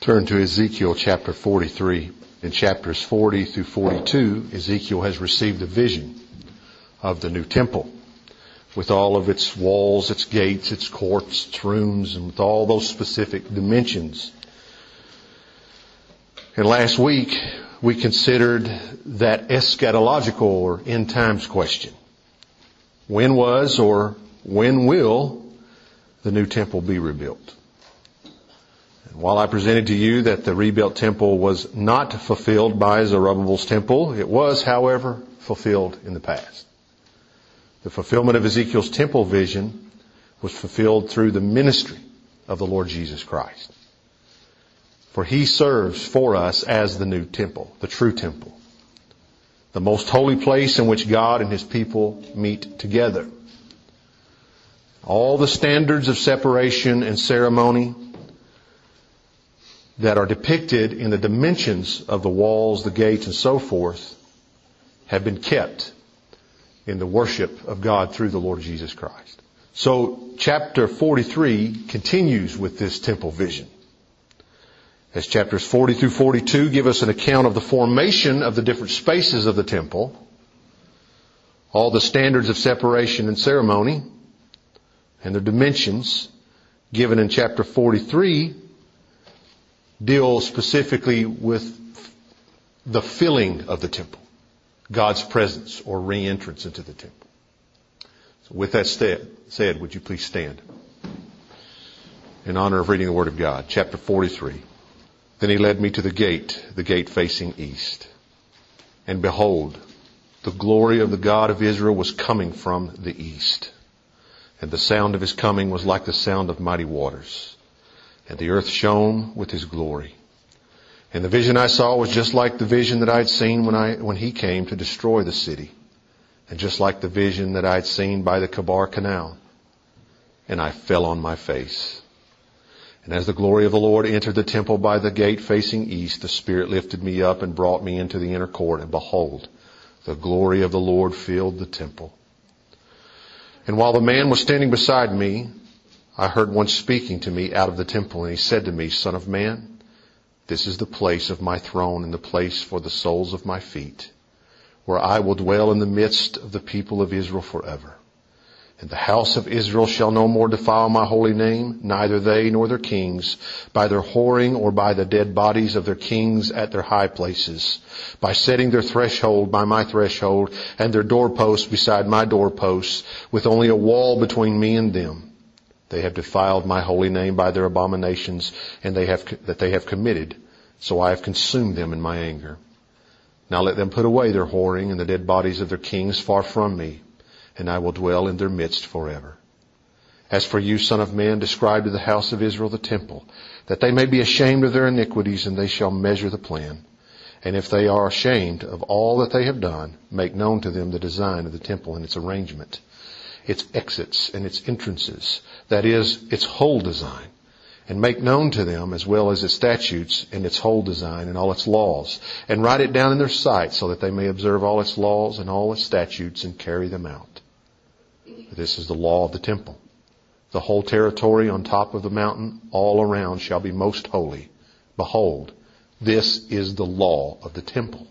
Turn to Ezekiel chapter 43. In chapters 40 through 42, Ezekiel has received a vision of the new temple with all of its walls, its gates, its courts, its rooms, and with all those specific dimensions. And last week, we considered that eschatological or end times question. When was or when will the new temple be rebuilt? And while I presented to you that the rebuilt temple was not fulfilled by Zerubbabel's temple, it was, however, fulfilled in the past. The fulfillment of Ezekiel's temple vision was fulfilled through the ministry of the Lord Jesus Christ. For He serves for us as the new temple, the true temple, the most holy place in which God and His people meet together. All the standards of separation and ceremony that are depicted in the dimensions of the walls, the gates, and so forth have been kept in the worship of God through the Lord Jesus Christ. So chapter 43 continues with this temple vision. As chapters 40 through 42 give us an account of the formation of the different spaces of the temple, all the standards of separation and ceremony, and their dimensions given in chapter 43 deal specifically with the filling of the temple, God's presence or re-entrance into the temple. So with that said, would you please stand in honor of reading the Word of God. Chapter 43. Then He led me to the gate facing east. And behold, the glory of the God of Israel was coming from the east. And the sound of His coming was like the sound of mighty waters. And the earth shone with His glory. And the vision I saw was just like the vision that I had seen when He came to destroy the city. And just like the vision that I had seen by the Kabar Canal. And I fell on my face. And as the glory of the Lord entered the temple by the gate facing east, the Spirit lifted me up and brought me into the inner court. And behold, the glory of the Lord filled the temple. And while the man was standing beside me, I heard one speaking to me out of the temple. And he said to me, Son of man, this is the place of my throne and the place for the soles of my feet, where I will dwell in the midst of the people of Israel forever. And the house of Israel shall no more defile my holy name, neither they nor their kings, by their whoring or by the dead bodies of their kings at their high places, by setting their threshold by my threshold, and their doorposts beside my doorposts, with only a wall between me and them. They have defiled my holy name by their abominations, and they have committed, so I have consumed them in my anger. Now let them put away their whoring and the dead bodies of their kings far from me, and I will dwell in their midst forever. As for you, Son of man, describe to the house of Israel the temple, that they may be ashamed of their iniquities, and they shall measure the plan. And if they are ashamed of all that they have done, make known to them the design of the temple and its arrangement, its exits and its entrances, that is, its whole design, and make known to them as well as its statutes and its whole design and all its laws, and write it down in their sight so that they may observe all its laws and all its statutes and carry them out. This is the law of the temple. The whole territory on top of the mountain all around shall be most holy. Behold, this is the law of the temple.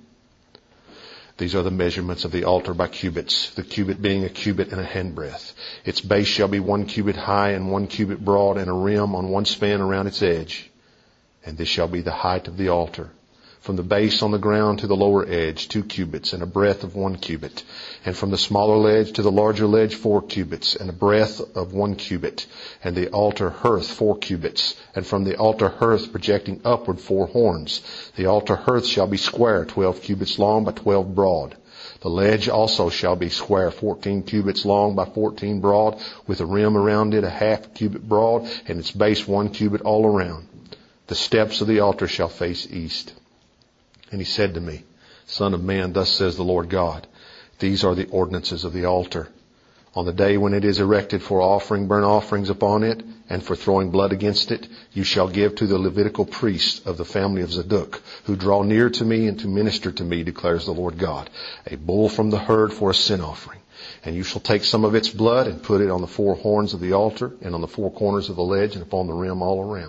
These are the measurements of the altar by cubits, the cubit being a cubit and a handbreadth. Its base shall be 1 cubit high and 1 cubit broad, and a rim on one span around its edge. And this shall be the height of the altar. From the base on the ground to the lower edge, 2 cubits, and a breadth of 1 cubit. And from the smaller ledge to the larger ledge, 4 cubits, and a breadth of 1 cubit. And the altar hearth, 4 cubits. And from the altar hearth projecting upward, 4 horns. The altar hearth shall be square, 12 cubits long by 12 broad. The ledge also shall be square, 14 cubits long by 14 broad, with a rim around it, a half cubit broad, and its base 1 cubit all around. The steps of the altar shall face east. And he said to me, Son of man, thus says the Lord God, these are the ordinances of the altar. On the day when it is erected for offering burnt offerings upon it, and for throwing blood against it, you shall give to the Levitical priests of the family of Zadok, who draw near to me and to minister to me, declares the Lord God, a bull from the herd for a sin offering. And you shall take some of its blood and put it on the 4 horns of the altar, and on the 4 corners of the ledge, and upon the rim all around.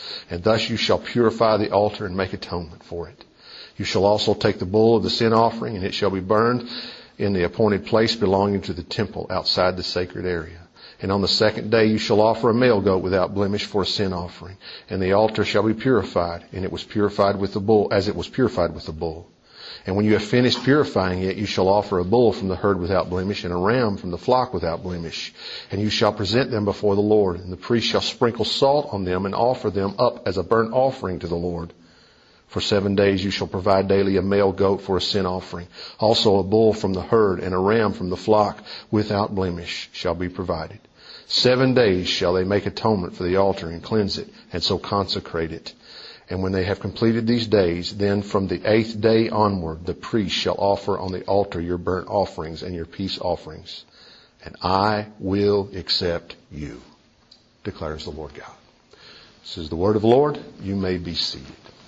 And thus you shall purify the altar and make atonement for it. You shall also take the bull of the sin offering, and it shall be burned in the appointed place belonging to the temple outside the sacred area. And on the second day you shall offer a male goat without blemish for a sin offering. And the altar shall be purified, and it was purified with the bull, as it was purified with the bull. And when you have finished purifying it, you shall offer a bull from the herd without blemish, and a ram from the flock without blemish. And you shall present them before the Lord. And the priest shall sprinkle salt on them and offer them up as a burnt offering to the Lord. For 7 days you shall provide daily a male goat for a sin offering. Also a bull from the herd and a ram from the flock without blemish shall be provided. 7 days shall they make atonement for the altar and cleanse it, and so consecrate it. And when they have completed these days, then from the 8th day onward, the priest shall offer on the altar your burnt offerings and your peace offerings. And I will accept you, declares the Lord God. This is the word of the Lord. You may be seated.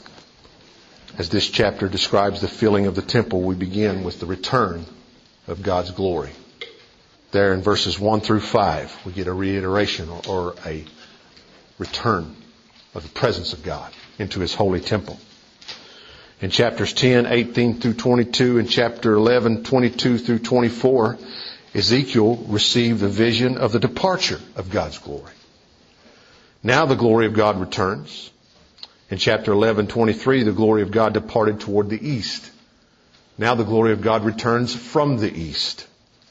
As this chapter describes the filling of the temple, we begin with the return of God's glory. There in verses 1 through 5, we get a reiteration or a return of the presence of God into His holy temple. In chapters 10, 18 through 22, and chapter 11, 22 through 24, Ezekiel received the vision of the departure of God's glory. Now the glory of God returns. In chapter 11, 23, the glory of God departed toward the east. Now the glory of God returns from the east.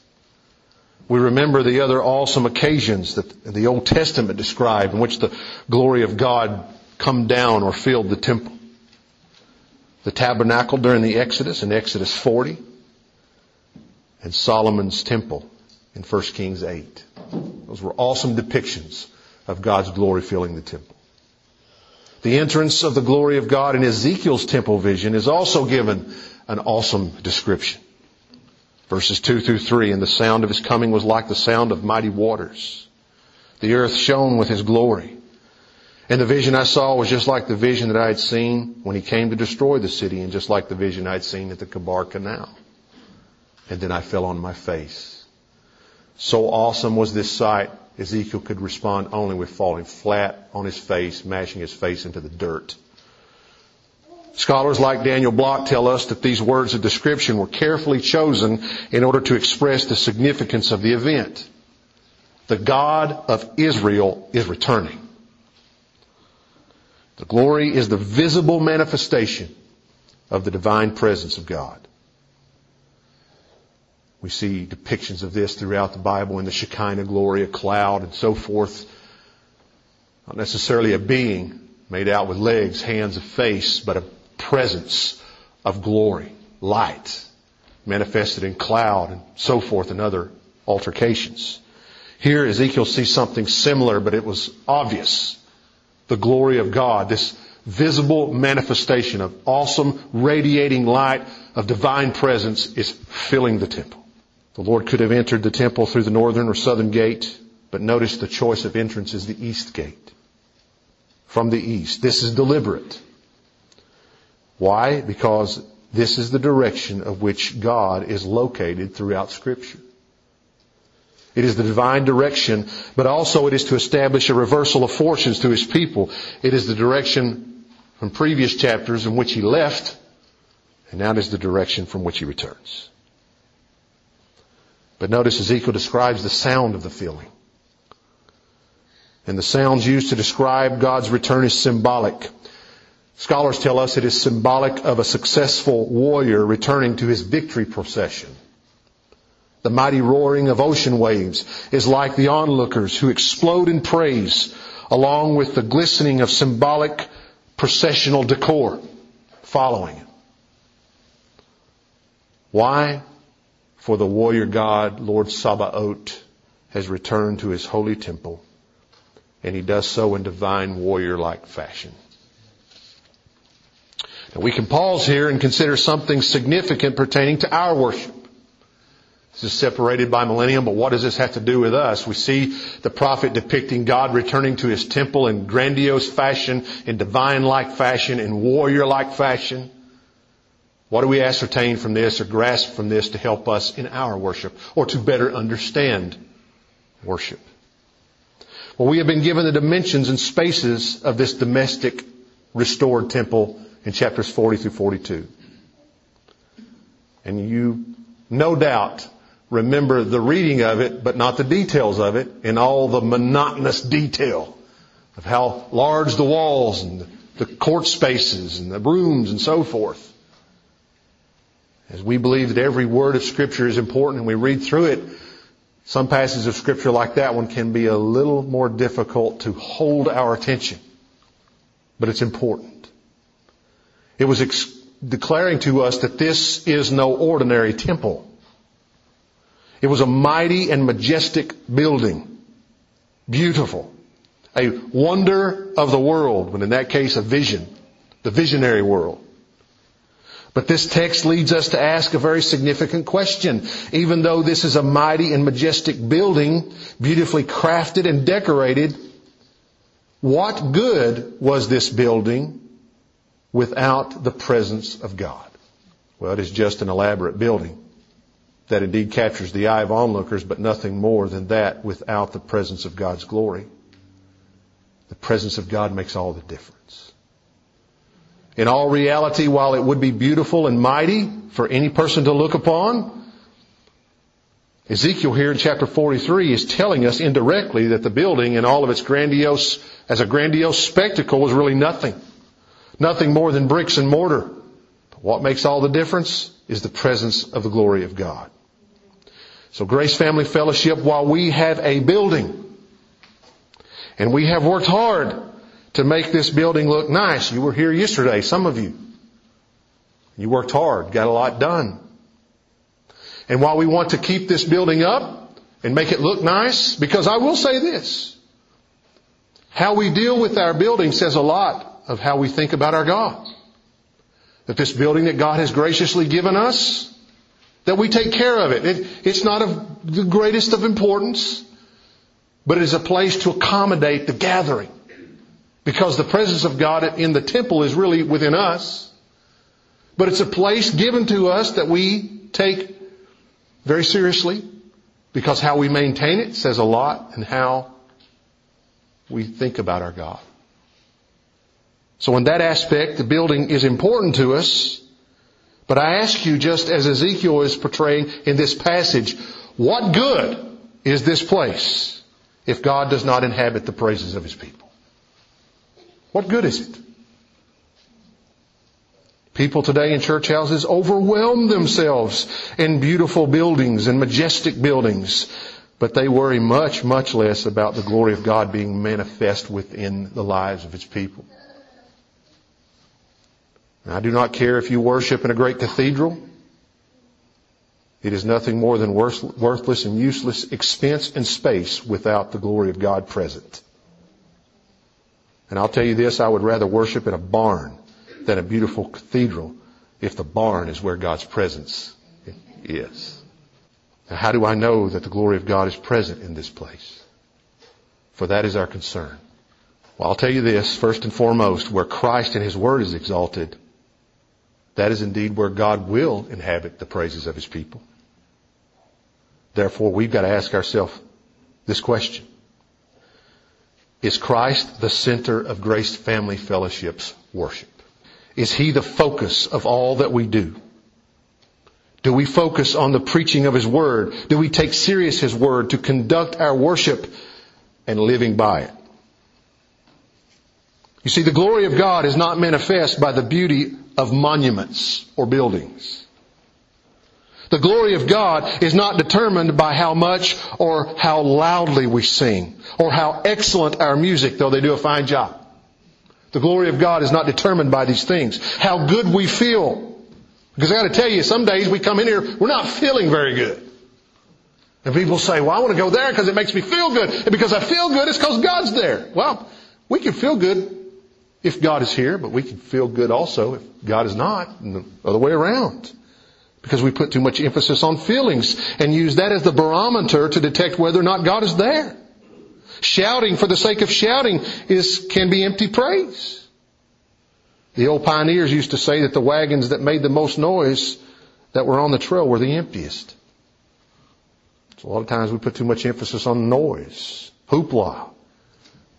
We remember the other awesome occasions that the Old Testament described in which the glory of God come down or filled the temple. The tabernacle during the Exodus in Exodus 40, and Solomon's temple in 1 Kings 8. Those were awesome depictions of God's glory filling the temple. The entrance of the glory of God in Ezekiel's temple vision is also given an awesome description. Verses 2 through 3, and the sound of His coming was like the sound of mighty waters. The earth shone with His glory. And the vision I saw was just like the vision that I had seen when He came to destroy the city, and just like the vision I had seen at the Kebar Canal. And then I fell on my face. So awesome was this sight, Ezekiel could respond only with falling flat on his face, mashing his face into the dirt. Scholars like Daniel Block tell us that these words of description were carefully chosen in order to express the significance of the event. The God of Israel is returning. The glory is the visible manifestation of the divine presence of God. We see depictions of this throughout the Bible in the Shekinah glory, a cloud and so forth. Not necessarily a being made out with legs, hands, a face, but a presence of glory, light, manifested in cloud and so forth and other altercations. Here Ezekiel sees something similar, but it was obvious. The glory of God, this visible manifestation of awesome radiating light of divine presence is filling the temple. The Lord could have entered the temple through the northern or southern gate, but notice the choice of entrance is the east gate. From the east. This is deliberate. Why? Because this is the direction of which God is located throughout Scripture. It is the divine direction, but also it is to establish a reversal of fortunes to His people. It is the direction from previous chapters in which He left, and now it is the direction from which He returns. But notice Ezekiel describes the sound of the filling. And the sounds used to describe God's return is symbolic. Scholars tell us it is symbolic of a successful warrior returning to his victory procession. The mighty roaring of ocean waves is like the onlookers who explode in praise, along with the glistening of symbolic processional decor following it. Why? For the warrior God, Lord Sabaoth, has returned to His holy temple, and He does so in divine warrior-like fashion. Now we can pause here and consider something significant pertaining to our worship. This is separated by millennium, but what does this have to do with us? We see the prophet depicting God returning to His temple in grandiose fashion, in divine-like fashion, in warrior-like fashion. What do we ascertain from this or grasp from this to help us in our worship or to better understand worship? Well, we have been given the dimensions and spaces of this domestic restored temple in chapters 40 through 42. And you, no doubt, remember the reading of it, but not the details of it, and all the monotonous detail of how large the walls and the court spaces and the rooms and so forth. As we believe that every word of Scripture is important and we read through it, some passages of Scripture like that one can be a little more difficult to hold our attention. But it's important. It was declaring to us that this is no ordinary temple. It was a mighty and majestic building. Beautiful. A wonder of the world, but in that case a vision. The visionary world. But this text leads us to ask a very significant question. Even though this is a mighty and majestic building, beautifully crafted and decorated, what good was this building without the presence of God? Well, it is just an elaborate building that indeed captures the eye of onlookers, but nothing more than that without the presence of God's glory. The presence of God makes all the difference. In all reality, while it would be beautiful and mighty for any person to look upon, Ezekiel here in chapter 43 is telling us indirectly that the building in all of its grandiose spectacle was really nothing. Nothing more than bricks and mortar. But what makes all the difference is the presence of the glory of God. So Grace Family Fellowship, while we have a building, and we have worked hard to make this building look nice. You were here yesterday, some of you. You worked hard, got a lot done. And while we want to keep this building up and make it look nice, because I will say this, how we deal with our building says a lot of how we think about our God. That this building that God has graciously given us, that we take care of it. It's not of the greatest of importance, but it is a place to accommodate the gathering. Because the presence of God in the temple is really within us. But it's a place given to us that we take very seriously. Because how we maintain it says a lot in how we think about our God. So in that aspect, the building is important to us. But I ask you, just as Ezekiel is portraying in this passage, what good is this place if God does not inhabit the praises of His people? What good is it? People today in church houses overwhelm themselves in beautiful buildings and majestic buildings, but they worry much, much less about the glory of God being manifest within the lives of His people. And I do not care if you worship in a great cathedral. It is nothing more than worthless and useless expense and space without the glory of God present. And I'll tell you this, I would rather worship in a barn than a beautiful cathedral if the barn is where God's presence is. Now, how do I know that the glory of God is present in this place? For that is our concern. Well, I'll tell you this, first and foremost, where Christ and His Word is exalted, that is indeed where God will inhabit the praises of His people. Therefore, we've got to ask ourselves this question. Is Christ the center of Grace Family Fellowship's worship? Is He the focus of all that we do? Do we focus on the preaching of His Word? Do we take serious His Word to conduct our worship and living by it? You see, the glory of God is not manifest by the beauty of monuments or buildings. The glory of God is not determined by how much or how loudly we sing or how excellent our music, though they do a fine job. The glory of God is not determined by these things. How good we feel. Because I got to tell you, some days we come in here, we're not feeling very good. And people say, well, I want to go there because it makes me feel good. And because I feel good, it's because God's there. Well, we can feel good if God is here, but we can feel good also if God is not, and the other way around. Because we put too much emphasis on feelings and use that as the barometer to detect whether or not God is there. Shouting for the sake of shouting can be empty praise. The old pioneers used to say that the wagons that made the most noise that were on the trail were the emptiest. So a lot of times we put too much emphasis on noise, hoopla,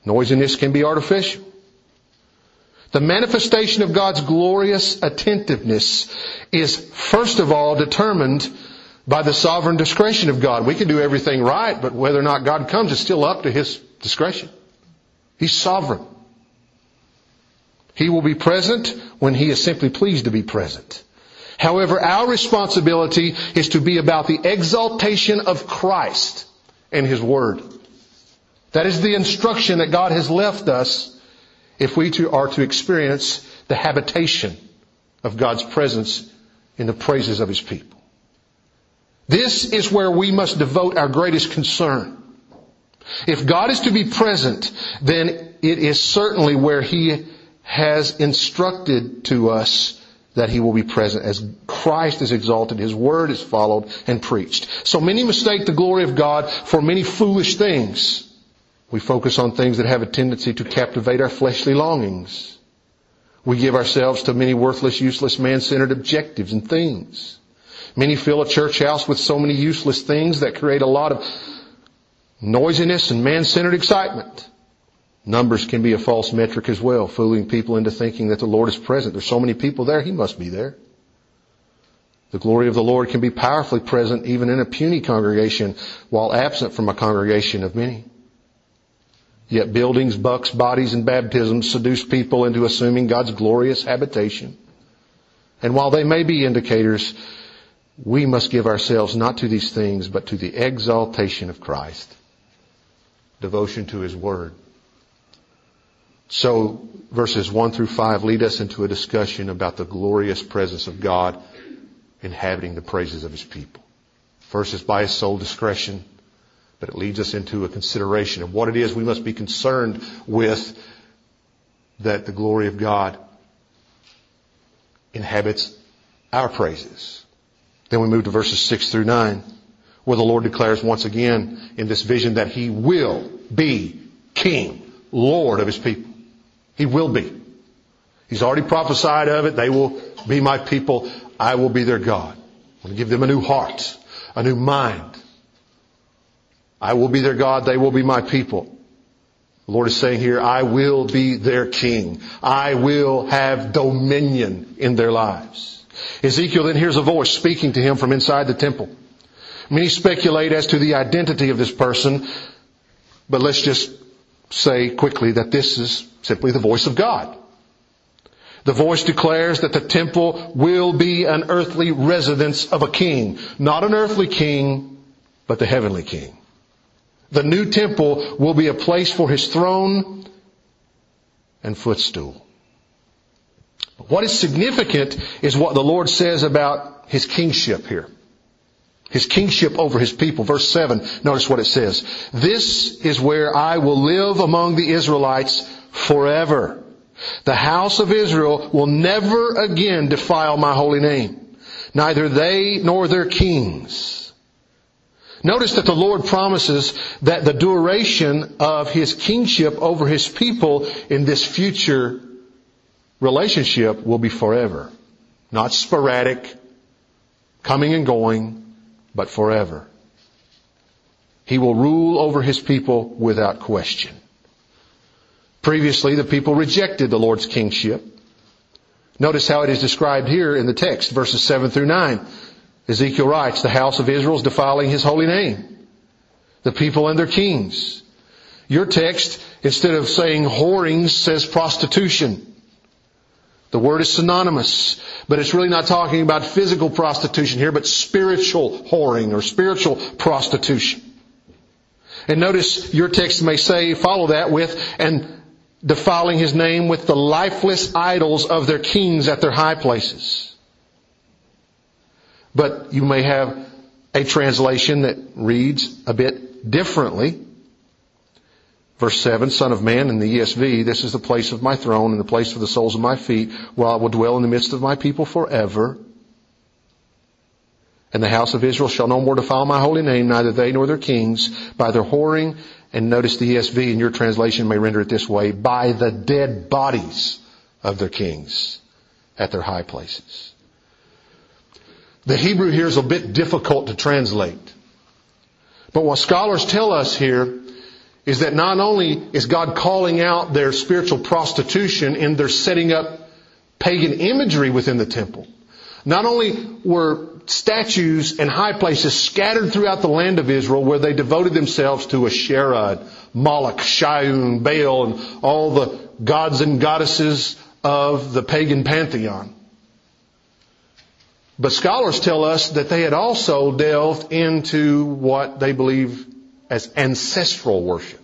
Noisiness can be artificial. The manifestation of God's glorious attentiveness is first of all determined by the sovereign discretion of God. We can do everything right, but whether or not God comes is still up to His discretion. He's sovereign. He will be present when He is simply pleased to be present. However, our responsibility is to be about the exaltation of Christ and His Word. That is the instruction that God has left us if we too are to experience the habitation of God's presence in the praises of His people. This is where we must devote our greatest concern. If God is to be present, then it is certainly where He has instructed to us that He will be present. As Christ is exalted, His Word is followed and preached. So many mistake the glory of God for many foolish things. We focus on things that have a tendency to captivate our fleshly longings. We give ourselves to many worthless, useless, man-centered objectives and things. Many fill a church house with so many useless things that create a lot of noisiness and man-centered excitement. Numbers can be a false metric as well, fooling people into thinking that the Lord is present. There's so many people there, He must be there. The glory of the Lord can be powerfully present even in a puny congregation while absent from a congregation of many. Yet buildings, bucks, bodies, and baptisms seduce people into assuming God's glorious habitation. And while they may be indicators, we must give ourselves not to these things, but to the exaltation of Christ. Devotion to His Word. So verses 1 through 5 lead us into a discussion about the glorious presence of God inhabiting the praises of His people. First is by His sole discretion, but it leads us into a consideration of what it is we must be concerned with, that the glory of God inhabits our praises. Then we move to verses 6 through 9, where the Lord declares once again in this vision that He will be King, Lord of His people. He will be. He's already prophesied of it. They will be my people. I will be their God. I'm going to give them a new heart, a new mind. I will be their God. They will be my people. The Lord is saying here, I will be their King. I will have dominion in their lives. Ezekiel then hears a voice speaking to him from inside the temple. Many speculate as to the identity of this person, but let's just say quickly that this is simply the voice of God. The voice declares that the temple will be an earthly residence of a king. Not an earthly king, but the heavenly King. The new temple will be a place for His throne and footstool. What is significant is what the Lord says about His kingship here. His kingship over His people. Verse 7, notice what it says. This is where I will live among the Israelites forever. The house of Israel will never again defile my holy name, neither they nor their kings. Notice that the Lord promises that the duration of His kingship over His people in this future relationship will be forever. Not sporadic, coming and going, but forever. He will rule over His people without question. Previously, the people rejected the Lord's kingship. Notice how it is described here in the text, verses 7 through 9. Ezekiel writes, the house of Israel is defiling His holy name. The people and their kings. Your text, instead of saying whorings, says prostitution. The word is synonymous, but it's really not talking about physical prostitution here, but spiritual whoring or spiritual prostitution. And notice your text may say, follow that with, and defiling His name with the lifeless idols of their kings at their high places. But you may have a translation that reads a bit differently. Verse 7, Son of man, in the ESV, this is the place of my throne and the place for the soles of my feet, where I will dwell in the midst of my people forever. And the house of Israel shall no more defile my holy name, neither they nor their kings, by their whoring. And notice the ESV in your translation may render it this way, by the dead bodies of their kings at their high places. The Hebrew here is a bit difficult to translate. But what scholars tell us here is that not only is God calling out their spiritual prostitution in their setting up pagan imagery within the temple, not only were statues and high places scattered throughout the land of Israel where they devoted themselves to Asherah, Moloch, Shaiun, Baal, and all the gods and goddesses of the pagan pantheon. But scholars tell us that they had also delved into what they believe as ancestral worship.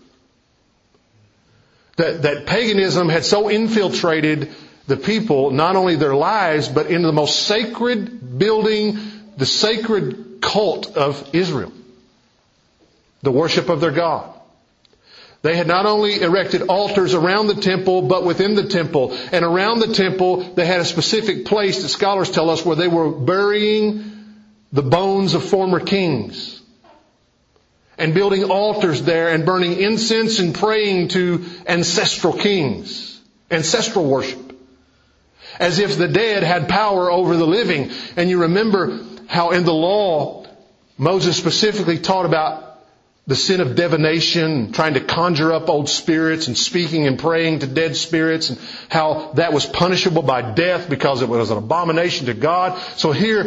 That paganism had so infiltrated the people, not only their lives, but into the most sacred building, the sacred cult of Israel. The worship of their God. They had not only erected altars around the temple, but within the temple. And around the temple, they had a specific place that scholars tell us where they were burying the bones of former kings. And building altars there and burning incense and praying to ancestral kings. Ancestral worship. As if the dead had power over the living. And you remember how in the law, Moses specifically taught about the sin of divination, trying to conjure up old spirits and speaking and praying to dead spirits, and how that was punishable by death because it was an abomination to God. So here,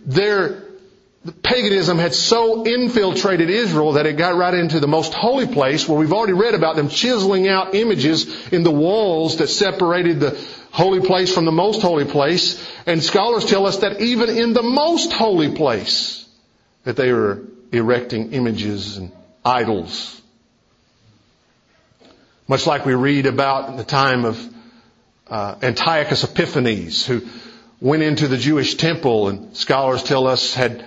paganism had so infiltrated Israel that it got right into the most holy place, where we've already read about them chiseling out images in the walls that separated the holy place from the most holy place. And scholars tell us that even in the most holy place, that they were erecting images and idols. Much like we read about in the time of Antiochus Epiphanes, who went into the Jewish temple, and scholars tell us had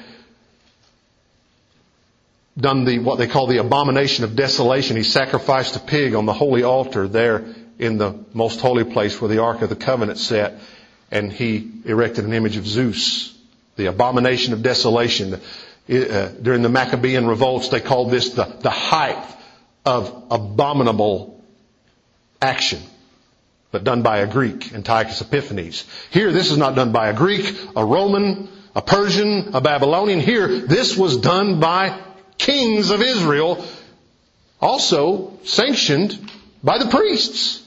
done what they call the abomination of desolation. He sacrificed a pig on the holy altar there in the most holy place where the Ark of the Covenant sat, and he erected an image of Zeus. The abomination of desolation. During the Maccabean revolts, they called this the height of abominable action, but done by a Greek, Antiochus Epiphanes. Here, this is not done by a Greek, a Roman, a Persian, a Babylonian. Here, this was done by kings of Israel, also sanctioned by the priests.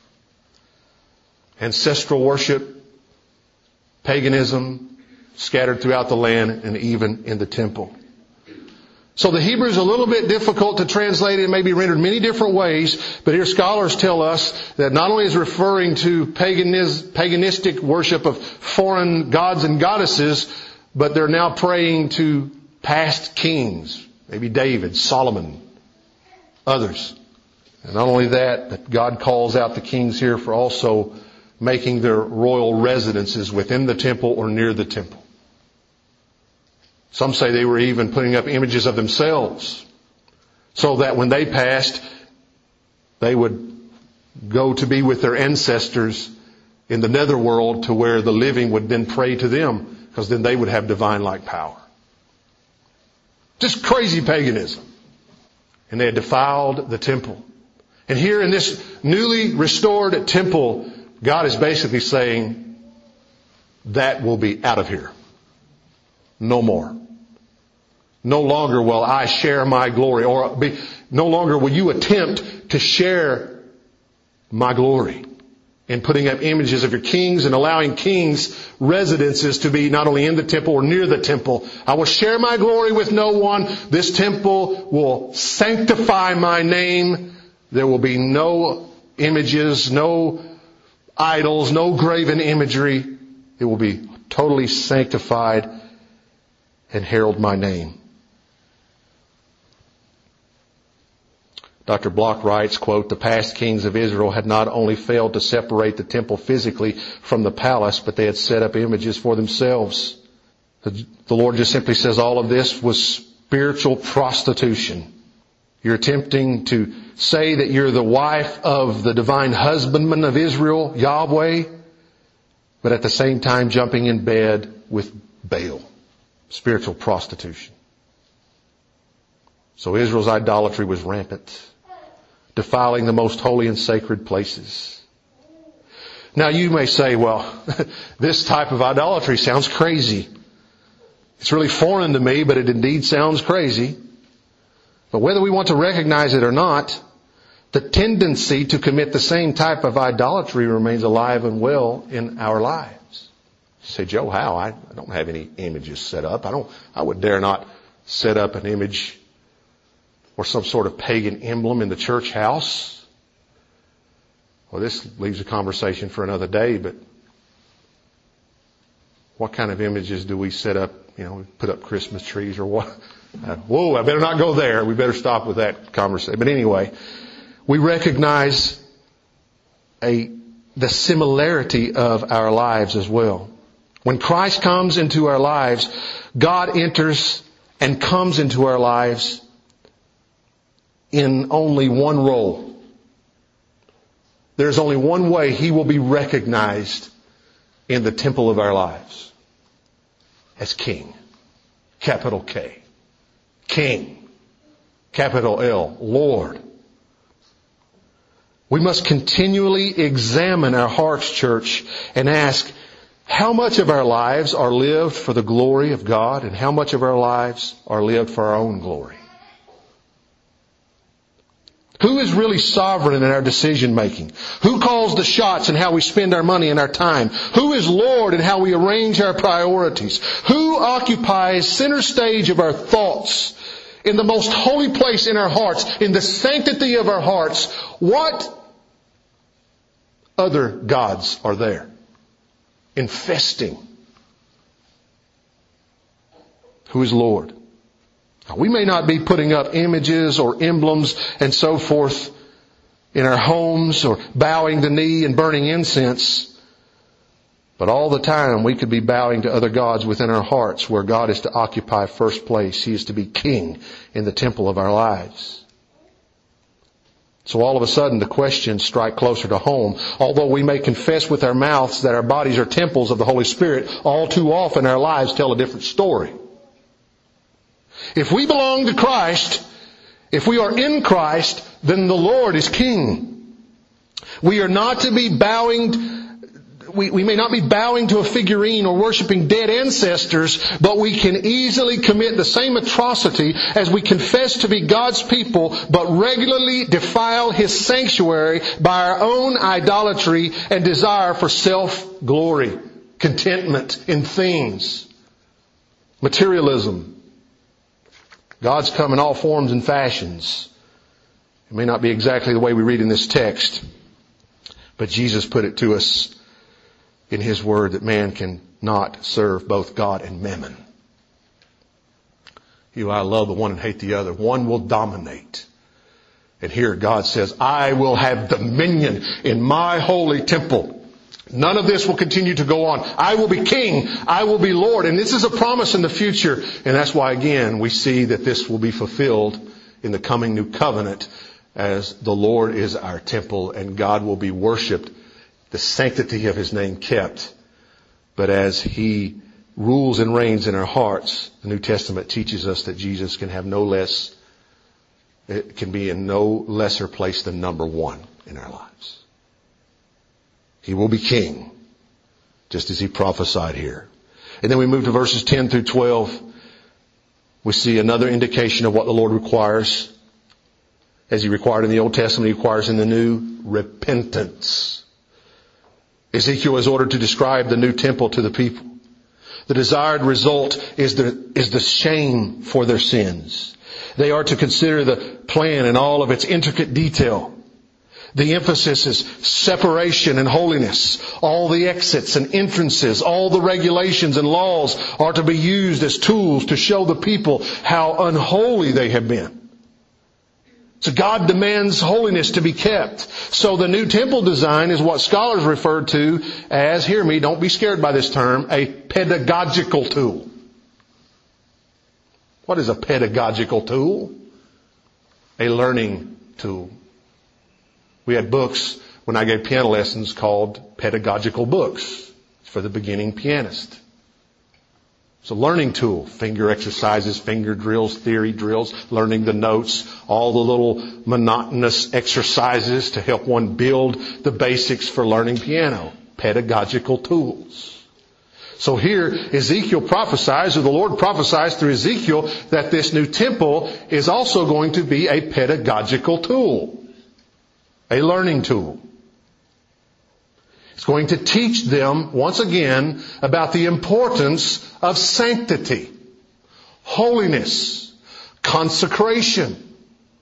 Ancestral worship, paganism, scattered throughout the land and even in the temple. So the Hebrew is a little bit difficult to translate. It may be rendered many different ways, but here scholars tell us that not only is it referring to paganistic worship of foreign gods and goddesses, but they're now praying to past kings, maybe David, Solomon, others. And not only that, but God calls out the kings here for also making their royal residences within the temple or near the temple. Some say they were even putting up images of themselves so that when they passed, they would go to be with their ancestors in the netherworld, to where the living would then pray to them, because then they would have divine-like power. Just crazy paganism. And they had defiled the temple. And here in this newly restored temple, God is basically saying, that will be out of here. No more. No longer will I share my glory, no longer will you attempt to share my glory in putting up images of your kings and allowing kings' residences to be not only in the temple or near the temple. I will share my glory with no one. This temple will sanctify my name. There will be no images, no idols, no graven imagery. It will be totally sanctified and herald my name. Dr. Block writes, quote, the past kings of Israel had not only failed to separate the temple physically from the palace, but they had set up images for themselves. The Lord just simply says all of this was spiritual prostitution. You're attempting to say that you're the wife of the divine husbandman of Israel, Yahweh, but at the same time jumping in bed with Baal. Spiritual prostitution. So Israel's idolatry was rampant, defiling the most holy and sacred places. Now you may say, well, this type of idolatry sounds crazy. It's really foreign to me, but it indeed sounds crazy. But whether we want to recognize it or not, the tendency to commit the same type of idolatry remains alive and well in our lives. You say, Joe, how? I don't have any images set up. I would dare not set up an image or some sort of pagan emblem in the church house. Well, this leaves a conversation for another day, but what kind of images do we set up? We put up Christmas trees or what? Whoa, I better not go there. We better stop with that conversation. But anyway, we recognize the similarity of our lives as well. When Christ comes into our lives, God enters and comes into our lives in only one role. There's only one way He will be recognized in the temple of our lives. As King. Capital K. King. Capital L. Lord. We must continually examine our hearts, church, and ask, how much of our lives are lived for the glory of God, and how much of our lives are lived for our own glory? Who is really sovereign in our decision making? Who calls the shots in how we spend our money and our time? Who is Lord in how we arrange our priorities? Who occupies center stage of our thoughts, in the most holy place in our hearts, in the sanctity of our hearts? What other gods are there infesting? Who is Lord? Now, we may not be putting up images or emblems and so forth in our homes or bowing the knee and burning incense, but all the time we could be bowing to other gods within our hearts, where God is to occupy first place. He is to be King in the temple of our lives. So all of a sudden the questions strike closer to home. Although we may confess with our mouths that our bodies are temples of the Holy Spirit, all too often our lives tell a different story. If we belong to Christ, if we are in Christ, then the Lord is King. We are not to be bowing, we may not be bowing to a figurine or worshiping dead ancestors, but we can easily commit the same atrocity as we confess to be God's people, but regularly defile His sanctuary by our own idolatry and desire for self-glory, contentment in things, materialism. God's come in all forms and fashions. It may not be exactly the way we read in this text, but Jesus put it to us in His Word that man can not serve both God and mammon. I love the one and hate the other. One will dominate. And here God says, I will have dominion in my holy temple. None of this will continue to go on. I will be King. I will be Lord. And this is a promise in the future. And that's why, again, we see that this will be fulfilled in the coming new covenant, as the Lord is our temple and God will be worshipped, the sanctity of His name kept. But as He rules and reigns in our hearts, the New Testament teaches us that Jesus can have it can be in no lesser place than number one in our lives. He will be King, just as He prophesied here. And then we move to verses 10 through 12. We see another indication of what the Lord requires. As He required in the Old Testament, He requires in the New, repentance. Ezekiel is ordered to describe the new temple to the people. The desired result is the shame for their sins. They are to consider the plan in all of its intricate detail. The emphasis is separation and holiness. All the exits and entrances, all the regulations and laws are to be used as tools to show the people how unholy they have been. So God demands holiness to be kept. So the new temple design is what scholars refer to as, hear me, don't be scared by this term, a pedagogical tool. What is a pedagogical tool? A learning tool. We had books when I gave piano lessons called pedagogical books. It's for the beginning pianist. It's a learning tool. Finger exercises, finger drills, theory drills, learning the notes, all the little monotonous exercises to help one build the basics for learning piano. Pedagogical tools. So here, Ezekiel prophesies, or the Lord prophesies through Ezekiel, that this new temple is also going to be a pedagogical tool. A learning tool. It's going to teach them, once again, about the importance of sanctity, holiness, consecration,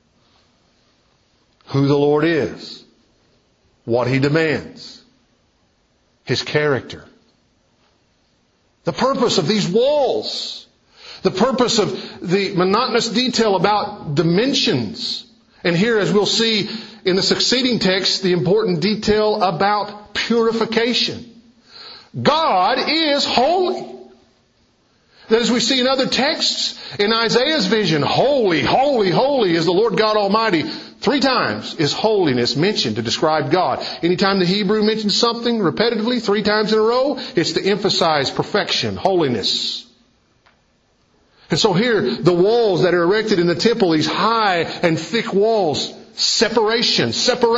who the Lord is, what He demands, His character. The purpose of these walls. The purpose of the monotonous detail about dimensions. And here, as we'll see in the succeeding text, the important detail about purification. God is holy. That as we see in other texts, in Isaiah's vision, holy, holy, holy is the Lord God Almighty. 3 times is holiness mentioned to describe God. Anytime the Hebrew mentions something repetitively, 3 times in a row, it's to emphasize perfection, holiness. And so here, the walls that are erected in the temple, these high and thick walls, separation,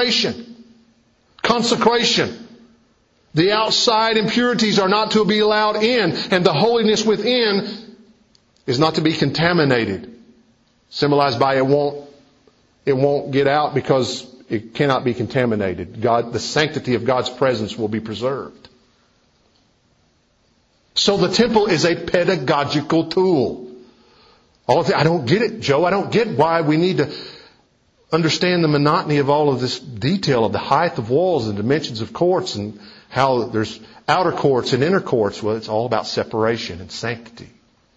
consecration. The outside impurities are not to be allowed in, and the holiness within is not to be contaminated. Symbolized by it won't get out because it cannot be contaminated. The sanctity of God's presence will be preserved. So the temple is a pedagogical tool. I don't get it, Joe. I don't get why we need to understand the monotony of all of this detail of the height of walls and dimensions of courts and how there's outer courts and inner courts. Well, it's all about separation and sanctity.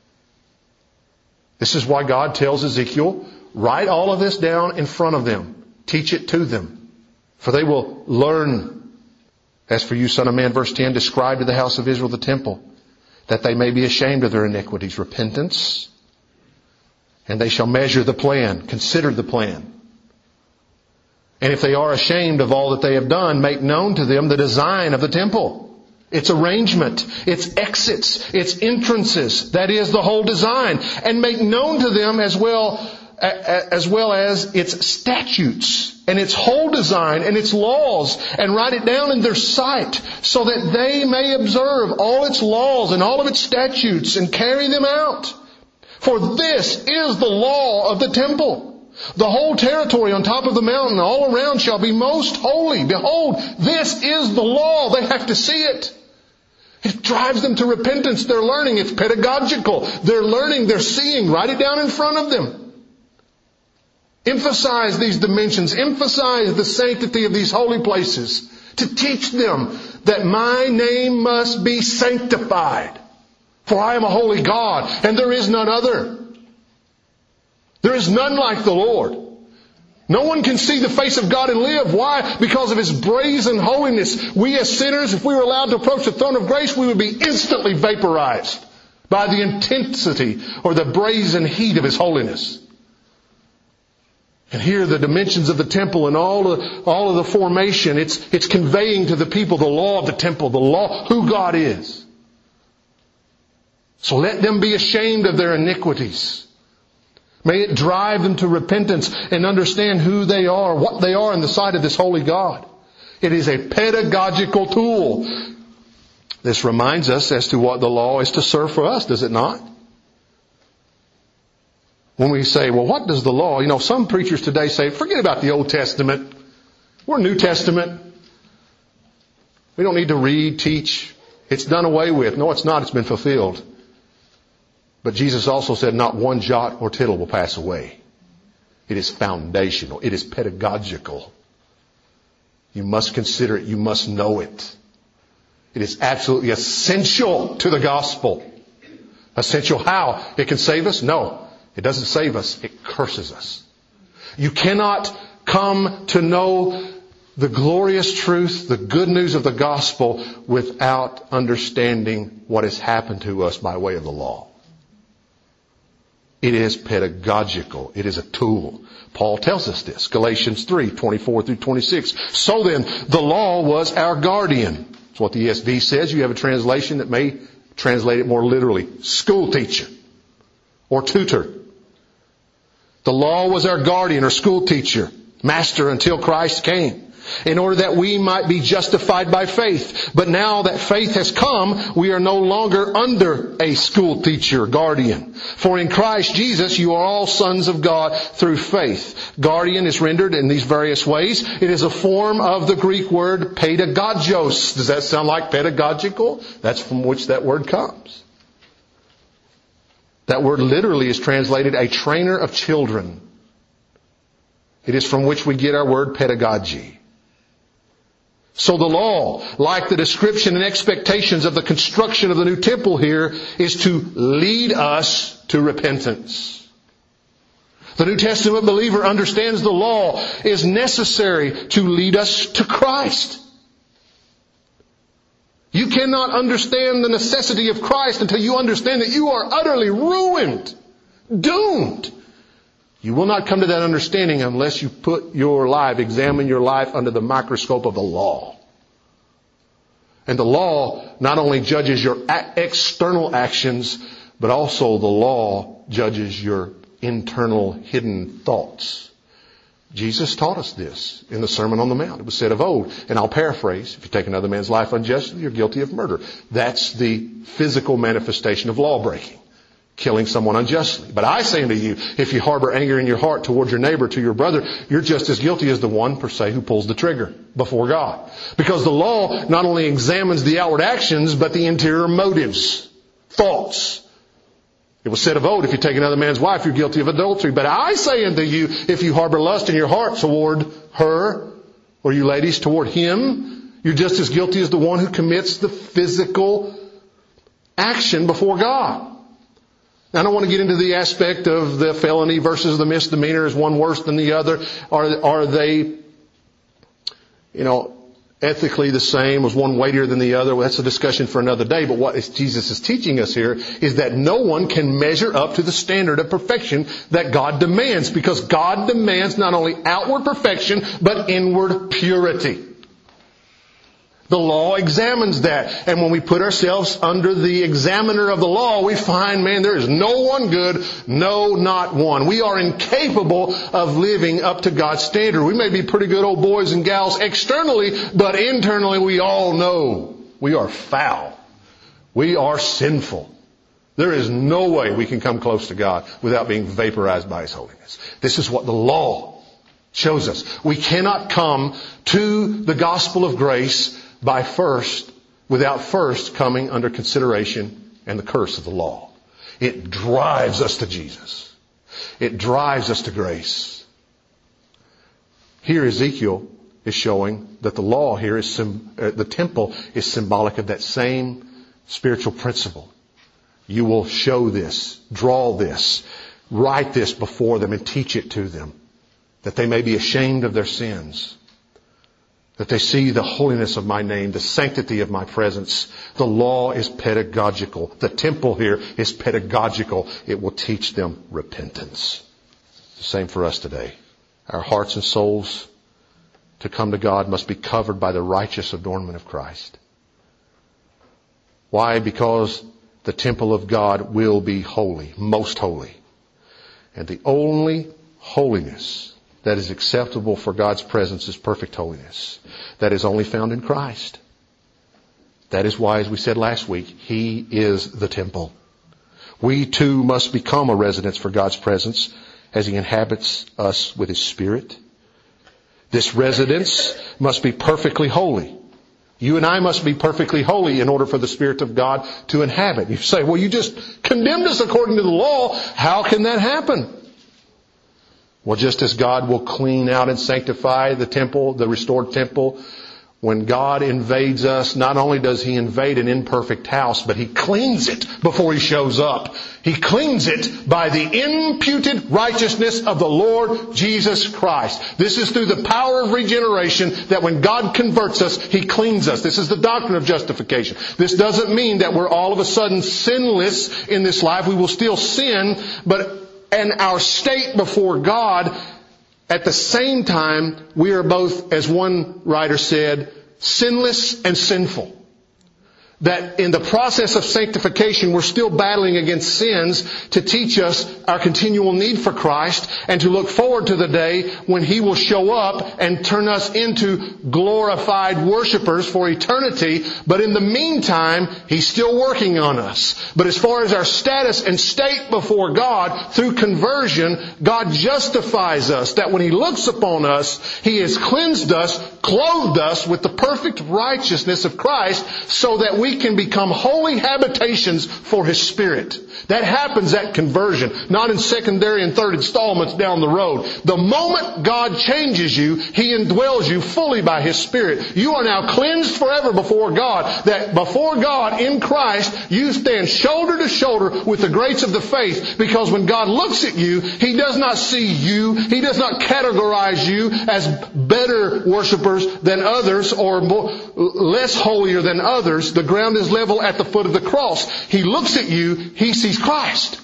This is why God tells Ezekiel, write all of this down in front of them. Teach it to them. For they will learn. As for you, son of man, verse 10, describe to the house of Israel the temple, that they may be ashamed of their iniquities. Repentance. And they shall measure the plan. Consider the plan. And if they are ashamed of all that they have done, make known to them the design of the temple, its arrangement, its exits, its entrances, that is the whole design, and make known to them as well as its statutes and its whole design and its laws, and write it down in their sight, so that they may observe all its laws and all of its statutes and carry them out. For this is the law of the temple. The whole territory on top of the mountain all around shall be most holy. Behold, this is the law. They have to see it. It drives them to repentance. They're learning. It's pedagogical. They're learning. They're seeing. Write it down in front of them. Emphasize these dimensions. Emphasize the sanctity of these holy places. To teach them that my name must be sanctified. For I am a holy God, and there is none other. There is none like the Lord. No one can see the face of God and live. Why? Because of His brazen holiness. We as sinners, if we were allowed to approach the throne of grace, we would be instantly vaporized by the intensity or the brazen heat of His holiness. And here the dimensions of the temple and all of the formation, it's conveying to the people the law of the temple, the law, who God is. So let them be ashamed of their iniquities. May it drive them to repentance and understand who they are, what they are in the sight of this holy God. It is a pedagogical tool. This reminds us as to what the law is to serve for us, does it not? When we say, well, what does the law? Some preachers today say, forget about the Old Testament. We're New Testament. We don't need to read, teach. It's done away with. No, it's not. It's been fulfilled. But Jesus also said not one jot or tittle will pass away. It is foundational. It is pedagogical. You must consider it. You must know it. It is absolutely essential to the gospel. Essential how? It can save us? No. It doesn't save us. It curses us. You cannot come to know the glorious truth, the good news of the gospel, without understanding what has happened to us by way of the law. It is pedagogical. It is a tool. Paul tells us this. Galatians 3:24 through 26. So then, the law was our guardian. That's what the ESV says. You have a translation that may translate it more literally. School teacher or tutor. The law was our guardian or school teacher, master until Christ came. in order that we might be justified by faith. But now that faith has come, we are no longer under a school teacher, guardian. For in Christ Jesus you are all sons of God through faith. Guardian is rendered in these various ways. It is a form of the Greek word pedagogios. Does that sound like pedagogical? That's from which that word comes. That word literally is translated a trainer of children. It is from which we get our word pedagogy. So the law, like the description and expectations of the construction of the new temple here, is to lead us to repentance. The New Testament believer understands the law is necessary to lead us to Christ. You cannot understand the necessity of Christ until you understand that you are utterly ruined, doomed. You will not come to that understanding unless you put your life, examine your life under the microscope of the law. And the law not only judges your external actions, but also the law judges your internal hidden thoughts. Jesus taught us this in the Sermon on the Mount. It was said of old, and I'll paraphrase, if you take another man's life unjustly, you're guilty of murder. That's the physical manifestation of law breaking. Killing someone unjustly. But I say unto you, if you harbor anger in your heart towards your neighbor, to your brother, you're just as guilty as the one, per se, who pulls the trigger before God. Because the law not only examines the outward actions, but the interior motives, thoughts. It was said of old, if you take another man's wife, you're guilty of adultery. But I say unto you, if you harbor lust in your heart toward her, or you ladies toward him, you're just as guilty as the one who commits the physical action before God. Now, I don't want to get into the aspect of the felony versus the misdemeanor. Is one worse than the other? Are they, ethically the same? Was one weightier than the other? Well, that's a discussion for another day. But what Jesus is teaching us here is that no one can measure up to the standard of perfection that God demands. Because God demands not only outward perfection, but inward purity. The law examines that. And when we put ourselves under the examiner of the law, we find, man, there is no one good, no, not one. We are incapable of living up to God's standard. We may be pretty good old boys and gals externally, but internally we all know we are foul. We are sinful. There is no way we can come close to God without being vaporized by His holiness. This is what the law shows us. We cannot come to the gospel of grace without first coming under consideration and the curse of the law. It drives us to Jesus. It drives us to grace. Here Ezekiel is showing that the law here is the temple is symbolic of that same spiritual principle. You will show this, draw this, write this before them and teach it to them, that they may be ashamed of their sins. That they see the holiness of my name, the sanctity of my presence. The law is pedagogical. The temple here is pedagogical. It will teach them repentance. The same for us today. Our hearts and souls to come to God must be covered by the righteous adornment of Christ. Why? Because the temple of God will be holy, most holy. And the only holiness that is acceptable for God's presence is perfect holiness. That is only found in Christ. That is why, as we said last week, He is the temple. We too must become a residence for God's presence as He inhabits us with His Spirit. This residence must be perfectly holy. You and I must be perfectly holy in order for the Spirit of God to inhabit. You say, well, you just condemned us according to the law. How can that happen? Well, just as God will clean out and sanctify the temple, the restored temple, when God invades us, not only does He invade an imperfect house, but He cleans it before He shows up. He cleans it by the imputed righteousness of the Lord Jesus Christ. This is through the power of regeneration that when God converts us, He cleans us. This is the doctrine of justification. This doesn't mean that we're all of a sudden sinless in this life. We will still sin, and our state before God, at the same time, we are both, as one writer said, sinless and sinful. that in the process of sanctification, we're still battling against sins to teach us our continual need for Christ and to look forward to the day when He will show up and turn us into glorified worshipers for eternity. But in the meantime, He's still working on us. But as far as our status and state before God, through conversion, God justifies us. That when He looks upon us, He has cleansed us, clothed us with the perfect righteousness of Christ, so that we can become holy habitations for His Spirit. That happens at conversion, not in secondary and third installments down the road. The moment God changes you, He indwells you fully by His Spirit. You are now cleansed forever before God. That before God in Christ, you stand shoulder to shoulder with the greats of the faith. Because when God looks at you, He does not see you. He does not categorize you as better worshipers than others or less holier than others. The ground is level at the foot of the cross. He looks at you, He sees Christ.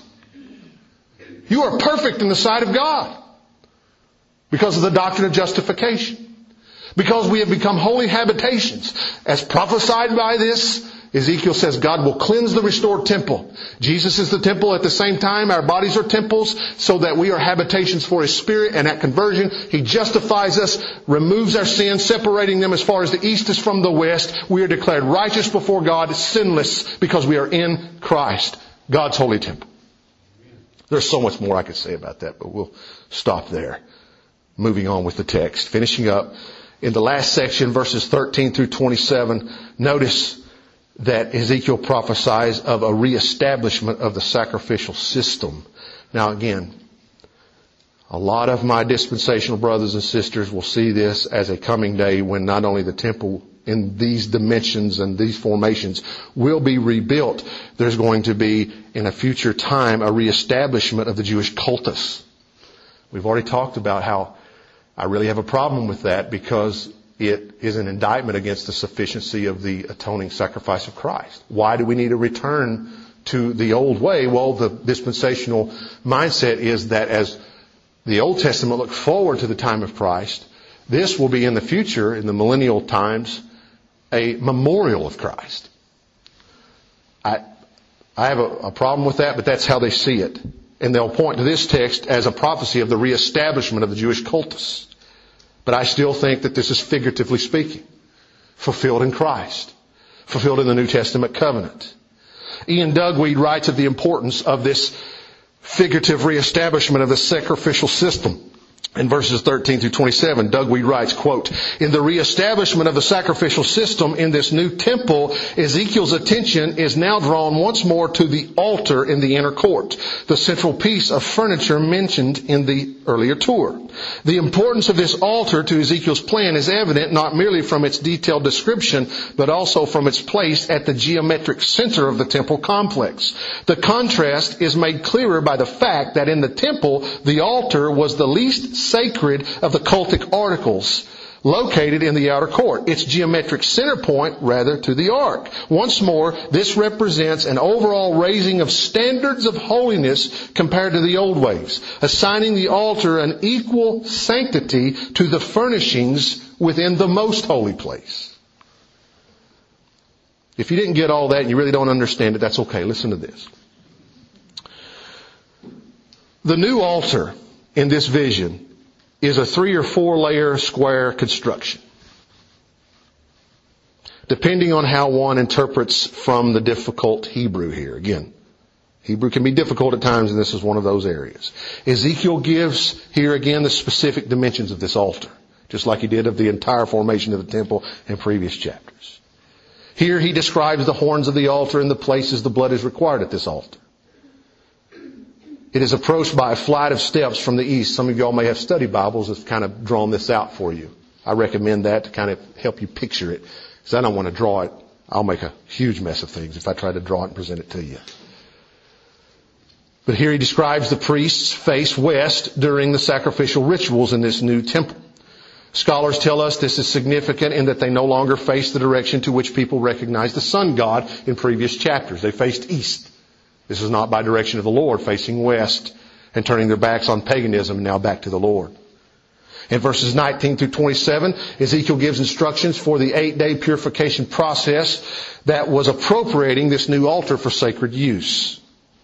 You are perfect in the sight of God because of the doctrine of justification. Because we have become holy habitations. As prophesied by this, Ezekiel says God will cleanse the restored temple. Jesus is the temple at the same time. Our bodies are temples so that we are habitations for His Spirit. And at conversion, He justifies us, removes our sins, separating them as far as the east is from the west. We are declared righteous before God, sinless, because we are in Christ, God's holy temple. There's so much more I could say about that, but we'll stop there. Moving on with the text. Finishing up in the last section, verses 13 through 27, notice that Ezekiel prophesies of a reestablishment of the sacrificial system. Now again, a lot of my dispensational brothers and sisters will see this as a coming day when not only the temple in these dimensions and these formations will be rebuilt, there's going to be in a future time a reestablishment of the Jewish cultus. We've already talked about how I really have a problem with that because it is an indictment against the sufficiency of the atoning sacrifice of Christ. Why do we need a return to the old way? Well, the dispensational mindset is that as the Old Testament looked forward to the time of Christ, this will be in the future, in the millennial times, a memorial of Christ. I have a problem with that, but that's how they see it. And they'll point to this text as a prophecy of the reestablishment of the Jewish cultus. But I still think that this is figuratively speaking, fulfilled in Christ, fulfilled in the New Testament covenant. Ian Dugweed writes of the importance of this figurative reestablishment of the sacrificial system. In verses 13 through 27, Dugweed writes, quote, "In the reestablishment of the sacrificial system in this new temple, Ezekiel's attention is now drawn once more to the altar in the inner court, the central piece of furniture mentioned in the earlier tour. The importance of this altar to Ezekiel's plan is evident not merely from its detailed description, but also from its place at the geometric center of the temple complex. The contrast is made clearer by the fact that in the temple, the altar was the least sacred of the cultic articles located in the outer court, its geometric center point rather to the ark. Once more, this represents an overall raising of standards of holiness compared to the old ways, assigning the altar an equal sanctity to the furnishings within the most holy place." If you didn't get all that and you really don't understand it, that's okay. Listen to this. The new altar in this vision is a 3 or 4 layer square construction, depending on how one interprets from the difficult Hebrew here. Again, Hebrew can be difficult at times, and this is one of those areas. Ezekiel gives here again the specific dimensions of this altar, just like he did of the entire formation of the temple in previous chapters. Here he describes the horns of the altar and the places the blood is required at this altar. It is approached by a flight of steps from the east. Some of y'all may have study Bibles that's kind of drawn this out for you. I recommend that to kind of help you picture it, because I don't want to draw it. I'll make a huge mess of things if I try to draw it and present it to you. But here he describes the priests face west during the sacrificial rituals in this new temple. Scholars tell us this is significant in that they no longer face the direction to which people recognize the sun god in previous chapters. They faced east. This is not by direction of the Lord, facing west and turning their backs on paganism and now back to the Lord. In verses 19 through 27, Ezekiel gives instructions for the 8-day purification process that was appropriating this new altar for sacred use.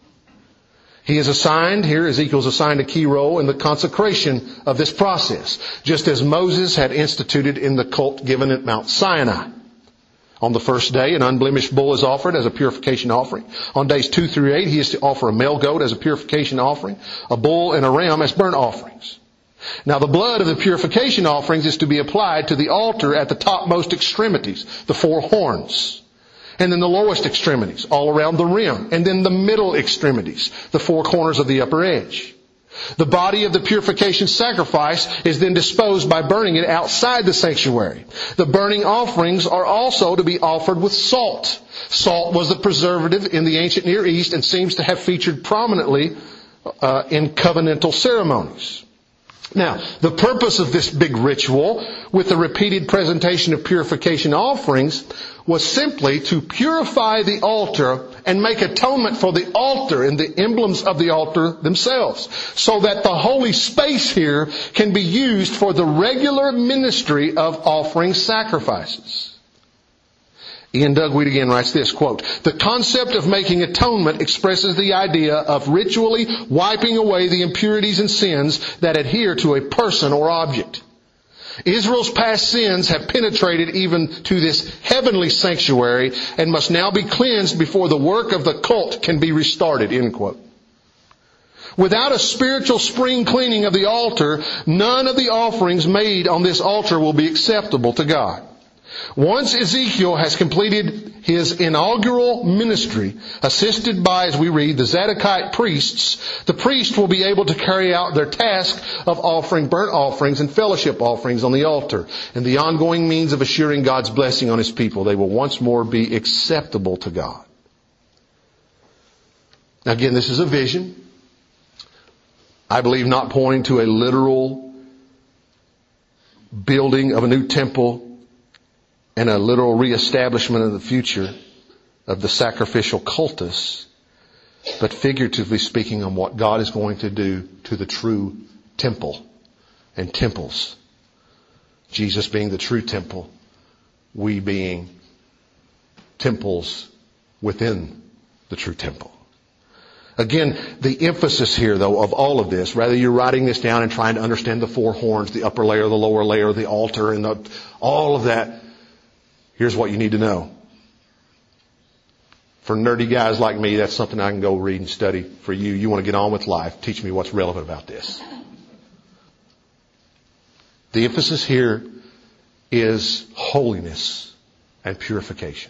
Ezekiel's assigned a key role in the consecration of this process, just as Moses had instituted in the cult given at Mount Sinai. On the first day, an unblemished bull is offered as a purification offering. On days 2 through 8, he is to offer a male goat as a purification offering, a bull and a ram as burnt offerings. Now the blood of the purification offerings is to be applied to the altar at the topmost extremities, the 4 horns. And then the lowest extremities, all around the rim. And then the middle extremities, the 4 corners of the upper edge. The body of the purification sacrifice is then disposed by burning it outside the sanctuary. The burning offerings are also to be offered with salt. Salt was the preservative in the ancient Near East and seems to have featured prominently in covenantal ceremonies. Now, the purpose of this big ritual, with the repeated presentation of purification offerings, was simply to purify the altar and make atonement for the altar and the emblems of the altar themselves, so that the holy space here can be used for the regular ministry of offering sacrifices. Ian Dugweed again writes this, quote, "The concept of making atonement expresses the idea of ritually wiping away the impurities and sins that adhere to a person or object. Israel's past sins have penetrated even to this heavenly sanctuary and must now be cleansed before the work of the cult can be restarted," end quote. Without a spiritual spring cleaning of the altar, none of the offerings made on this altar will be acceptable to God. Once Ezekiel has completed his inaugural ministry, assisted by, as we read, the Zadokite priests, the priest will be able to carry out their task of offering burnt offerings and fellowship offerings on the altar, and the ongoing means of assuring God's blessing on His people. They will once more be acceptable to God. Now again, this is a vision. I believe not pointing to a literal building of a new temple and a literal reestablishment of the future of the sacrificial cultus, but figuratively speaking on what God is going to do to the true temple and temples. Jesus being the true temple, we being temples within the true temple. Again, the emphasis here, though, of all of this, rather you're writing this down and trying to understand the 4 horns, the upper layer, the lower layer, the altar, and all of that, here's what you need to know. For nerdy guys like me, that's something I can go read and study. For you, you want to get on with life. Teach me what's relevant about this. The emphasis here is holiness and purification.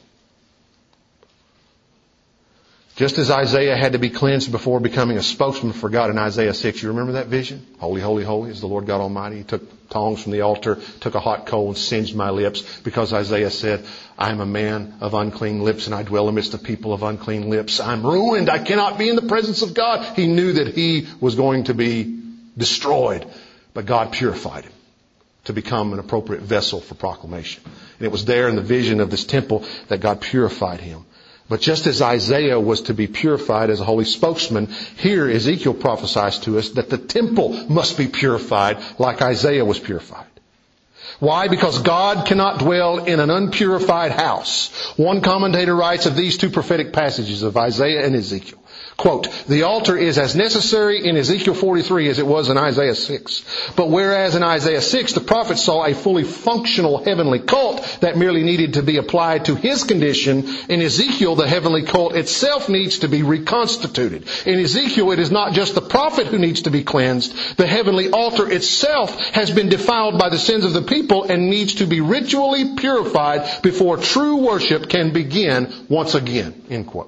Just as Isaiah had to be cleansed before becoming a spokesman for God in Isaiah 6, you remember that vision? Holy, holy, holy is the Lord God Almighty. He took tongs from the altar, took a hot coal and singed my lips, because Isaiah said, I am a man of unclean lips and I dwell amidst the people of unclean lips. I'm ruined. I cannot be in the presence of God. He knew that he was going to be destroyed, but God purified him to become an appropriate vessel for proclamation. And it was there in the vision of this temple that God purified him. But just as Isaiah was to be purified as a holy spokesman, here Ezekiel prophesies to us that the temple must be purified like Isaiah was purified. Why? Because God cannot dwell in an unpurified house. One commentator writes of these 2 prophetic passages of Isaiah and Ezekiel, quote, "The altar is as necessary in Ezekiel 43 as it was in Isaiah 6. But whereas in Isaiah 6 the prophet saw a fully functional heavenly cult that merely needed to be applied to his condition, in Ezekiel the heavenly cult itself needs to be reconstituted. In Ezekiel it is not just the prophet who needs to be cleansed. The heavenly altar itself has been defiled by the sins of the people and needs to be ritually purified before true worship can begin once again," end quote.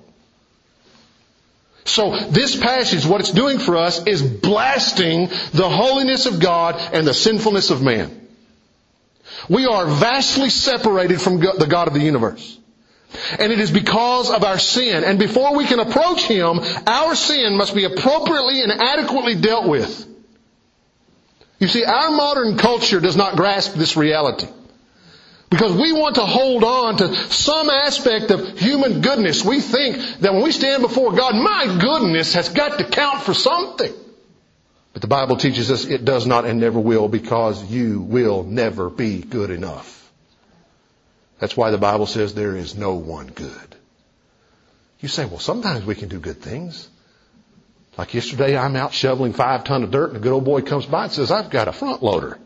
So this passage, what it's doing for us is blasting the holiness of God and the sinfulness of man. We are vastly separated from the God of the universe. And it is because of our sin. And before we can approach Him, our sin must be appropriately and adequately dealt with. You see, our modern culture does not grasp this reality. Because we want to hold on to some aspect of human goodness. We think that when we stand before God, my goodness has got to count for something. But the Bible teaches us it does not and never will, because you will never be good enough. That's why the Bible says there is no one good. You say, well, sometimes we can do good things. Like yesterday, I'm out shoveling 5 tons of dirt and a good old boy comes by and says, I've got a front loader.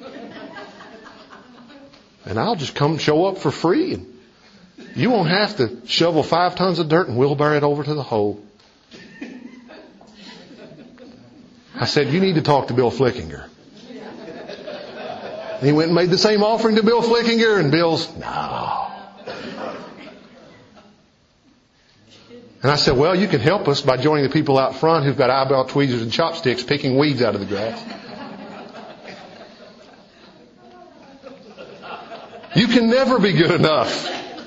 And I'll just come show up for free, and you won't have to shovel 5 tons of dirt and wheelbarrow it over to the hole. I said, you need to talk to Bill Flickinger. And he went and made the same offering to Bill Flickinger, and Bill's, no. And I said, well, you can help us by joining the people out front who've got eyebrow tweezers and chopsticks picking weeds out of the grass. You can never be good enough.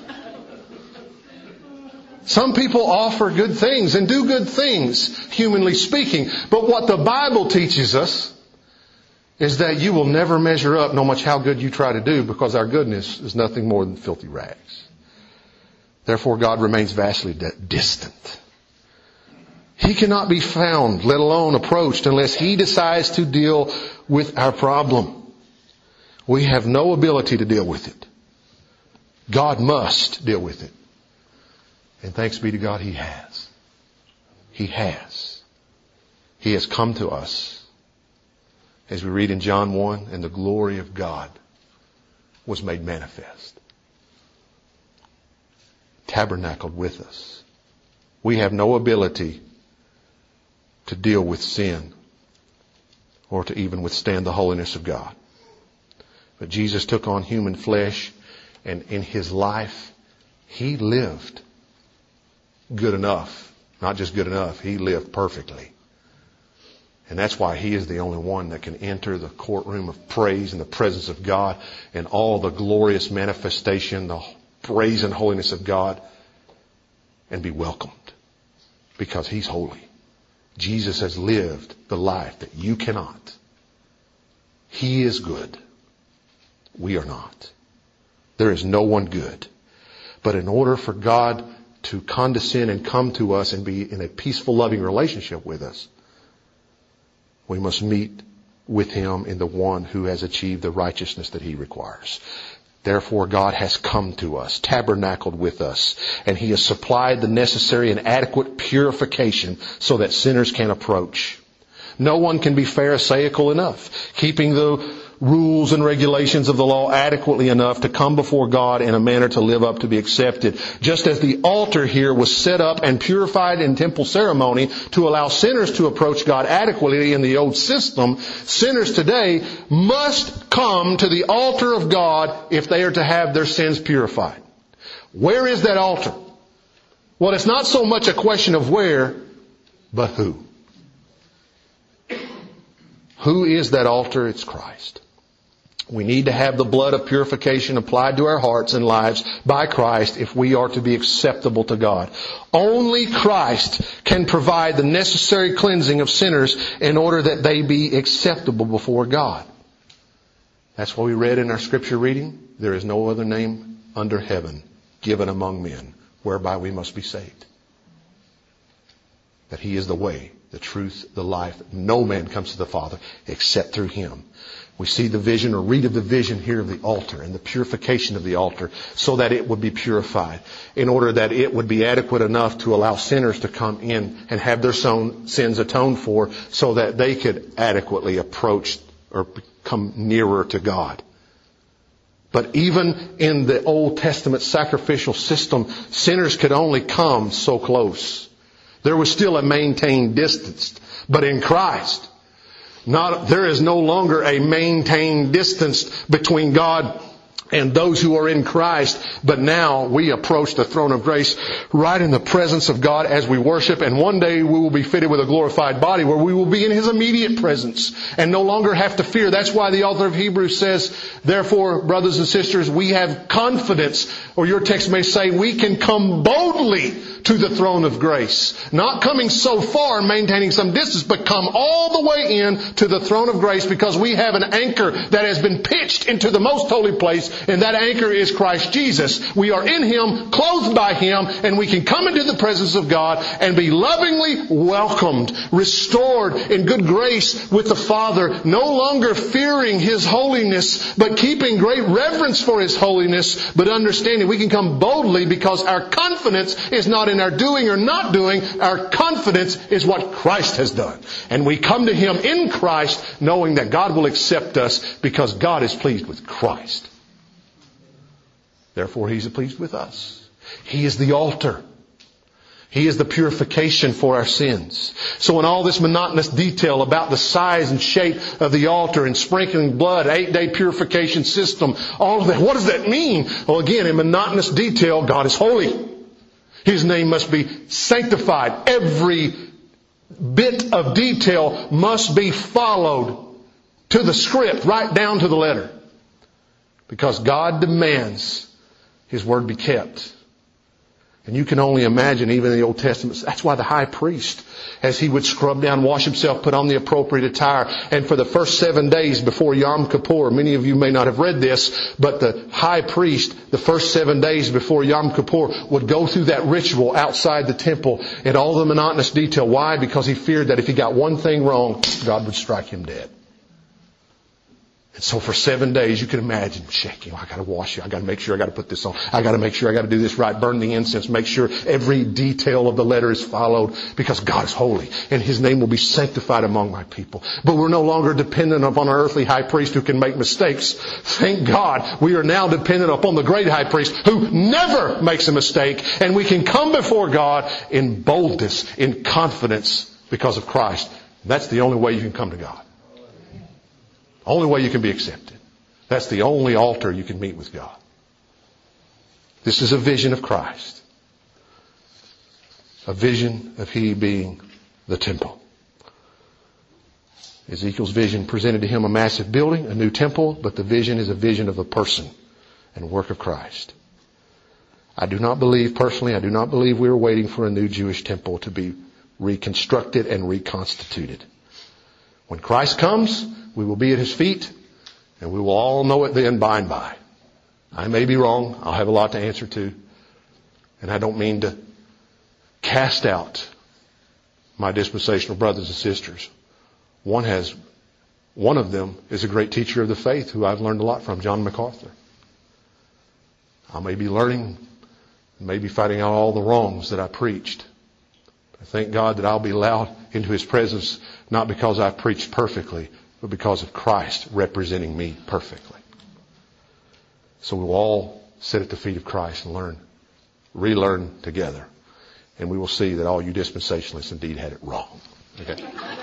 Some people offer good things and do good things, humanly speaking. But what the Bible teaches us is that you will never measure up no matter how good you try to do, because our goodness is nothing more than filthy rags. Therefore, God remains vastly distant. He cannot be found, let alone approached, unless He decides to deal with our problem. We have no ability to deal with it. God must deal with it. And thanks be to God, He has. He has. He has come to us. As we read in John 1, and the glory of God was made manifest. Tabernacled with us. We have no ability to deal with sin or to even withstand the holiness of God. But Jesus took on human flesh, and in His life, He lived good enough. Not just good enough, He lived perfectly. And that's why He is the only one that can enter the courtroom of praise in the presence of God and all the glorious manifestation, the praise and holiness of God, and be welcomed. Because He's holy. Jesus has lived the life that you cannot. He is good. We are not. There is no one good. But in order for God to condescend and come to us and be in a peaceful, loving relationship with us, we must meet with Him in the one who has achieved the righteousness that He requires. Therefore, God has come to us, tabernacled with us, and He has supplied the necessary and adequate purification so that sinners can approach. No one can be pharisaical enough, keeping the rules and regulations of the law adequately enough to come before God in a manner to live up to be accepted. Just as the altar here was set up and purified in temple ceremony to allow sinners to approach God adequately in the old system, sinners today must come to the altar of God if they are to have their sins purified. Where is that altar? Well, it's not so much a question of where, but who. Who is that altar? It's Christ. We need to have the blood of purification applied to our hearts and lives by Christ if we are to be acceptable to God. Only Christ can provide the necessary cleansing of sinners in order that they be acceptable before God. That's what we read in our scripture reading. There is no other name under heaven given among men whereby we must be saved. That He is the way, the truth, the life. No man comes to the Father except through Him. We see the vision, or read of the vision here of the altar and the purification of the altar so that it would be purified, in order that it would be adequate enough to allow sinners to come in and have their sins atoned for, so that they could adequately approach or come nearer to God. But even in the Old Testament sacrificial system, sinners could only come so close. There was still a maintained distance. But in Christ, there is no longer a maintained distance between God and those who are in Christ. But now we approach the throne of grace right in the presence of God as we worship. And one day we will be fitted with a glorified body where we will be in His immediate presence and no longer have to fear. That's why the author of Hebrews says, therefore, brothers and sisters, we have confidence Or your text may say, we can come boldly to the throne of grace. Not coming so far, maintaining some distance, but come all the way in to the throne of grace because we have an anchor that has been pitched into the most holy place, and that anchor is Christ Jesus. We are in Him, clothed by Him, and we can come into the presence of God and be lovingly welcomed, restored in good grace with the Father, no longer fearing His holiness, but keeping great reverence for His holiness, but understanding we can come boldly because our confidence is not in our doing or not doing. Our confidence is what Christ has done. And we come to Him in Christ knowing that God will accept us because God is pleased with Christ. Therefore, He's pleased with us. He is the altar. He is the purification for our sins. So in all this monotonous detail about the size and shape of the altar and sprinkling blood, 8-day purification system, all of that, what does that mean? Well, again, in monotonous detail, God is holy. His name must be sanctified. Every bit of detail must be followed to the script, right down to the letter. Because God demands His word be kept. And you can only imagine, even in the Old Testament, that's why the high priest, as he would scrub down, wash himself, put on the appropriate attire, and for the first 7 days before Yom Kippur, many of you may not have read this, but the high priest, the first 7 days before Yom Kippur, would go through that ritual outside the temple in all the monotonous detail. Why? Because he feared that if he got one thing wrong, God would strike him dead. And so for 7 days, you can imagine shaking. I got to wash it. I got to make sure I got to put this on. I got to make sure I got to do this right. Burn the incense. Make sure every detail of the letter is followed because God is holy and His name will be sanctified among my people. But we're no longer dependent upon our earthly high priest who can make mistakes. Thank God we are now dependent upon the great high priest who never makes a mistake, and we can come before God in boldness, in confidence because of Christ. That's the only way you can come to God. Only way you can be accepted. That's the only altar you can meet with God. This is a vision of Christ. A vision of He being the temple. Ezekiel's vision presented to him a massive building, a new temple, but the vision is a vision of the person and work of Christ. I do not believe we are waiting for a new Jewish temple to be reconstructed and reconstituted. When Christ comes, we will be at His feet, and we will all know it then by and by. I may be wrong. I'll have a lot to answer to. And I don't mean to cast out my dispensational brothers and sisters. One of them is a great teacher of the faith who I've learned a lot from, John MacArthur. I may be learning, maybe fighting out all the wrongs that I preached. I thank God that I'll be allowed into His presence, not because I've preached perfectly, but because of Christ representing me perfectly. So we'll all sit at the feet of Christ and relearn together. And we will see that all you dispensationalists indeed had it wrong. Okay.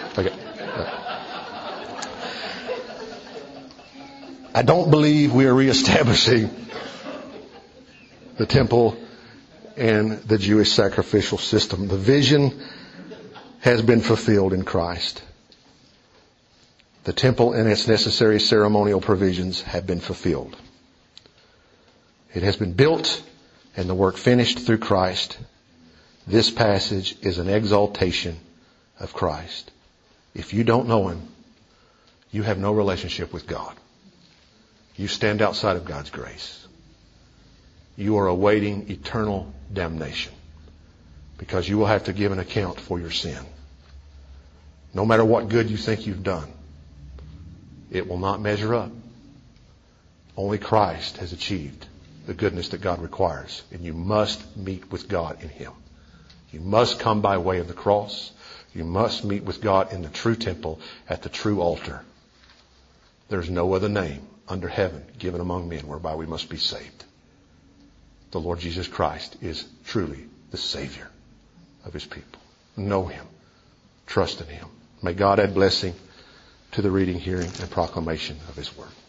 I don't believe we are reestablishing the temple and the Jewish sacrificial system. The vision has been fulfilled in Christ. The temple and its necessary ceremonial provisions have been fulfilled. It has been built and the work finished through Christ. This passage is an exaltation of Christ. If you don't know Him, you have no relationship with God. You stand outside of God's grace. You are awaiting eternal damnation because you will have to give an account for your sin. No matter what good you think you've done, it will not measure up. Only Christ has achieved the goodness that God requires, and you must meet with God in Him. You must come by way of the cross. You must meet with God in the true temple at the true altar. There's no other name under heaven given among men whereby we must be saved. The Lord Jesus Christ is truly the Savior of His people. Know Him. Trust in Him. May God add blessing to the reading, hearing, and proclamation of His Word.